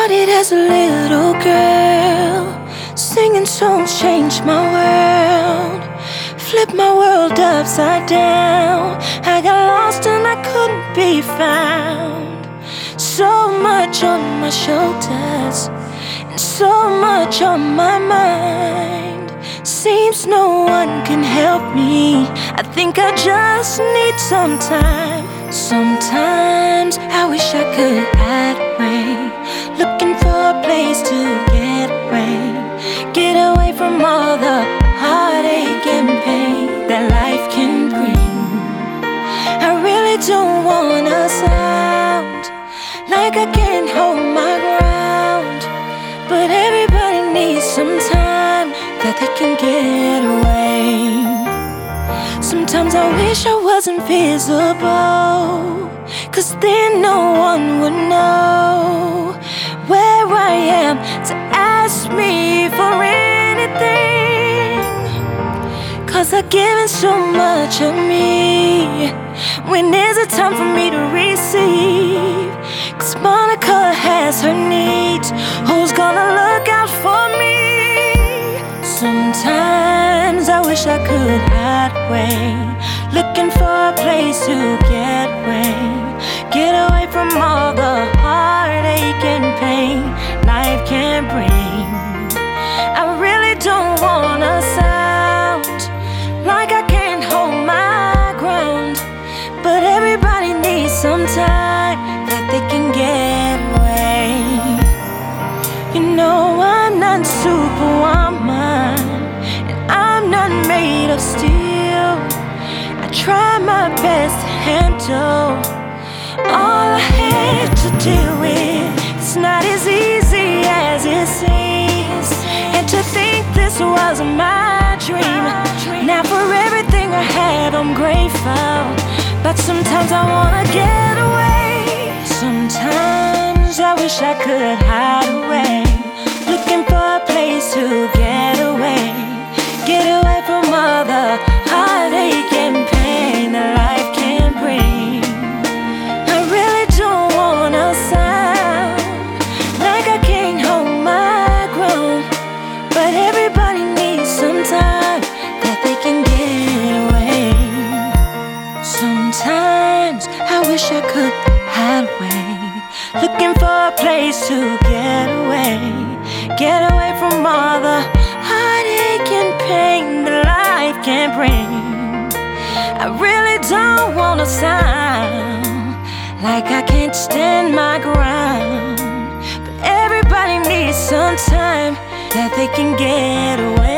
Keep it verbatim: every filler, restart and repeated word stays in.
Started as a little girl, singing songs changed my world, flipped my world upside down. I got lost and I couldn't be found. So much on my shoulders and so much on my mind. Seems no one can help me. I think I just need some time. Sometimes I wish I could hide away, looking for a place to get away, get away from all the heartache and pain that life can bring. I really don't wanna sound like I can't hold my ground, but everybody needs some time that they can get away. Sometimes I wish I wasn't visible, 'cause then no one would know where I am to ask me for anything. 'Cause I've given so much of me. When is it time for me to receive? 'Cause Monica has her needs. Who's gonna look out for me? Sometimes I wish I could hide away, looking for a place to get away, get away from all the heartache and pain life can bring. I really don't wanna sound like I can't hold my ground, but everybody needs some time that they can get away. You know I'm not superwoman, and I'm not made of steel. I try my best to handle all I had to deal with. It's not as easy as it seems, and to think this was my dream. Now for everything I have I'm grateful, but sometimes I wanna get away. Sometimes I wish I could hide away, looking for a place to get away, get away from all the heartache and pain that life can bring. I really don't wanna sound like I can't hold my ground, but everybody needs some time that they can get away. Sometimes I wish I could hide away, looking for a place to get away, get away from all the heartache and pain that life can bring. I really don't wanna sound like I can't stand my ground, but everybody needs some time that they can get away.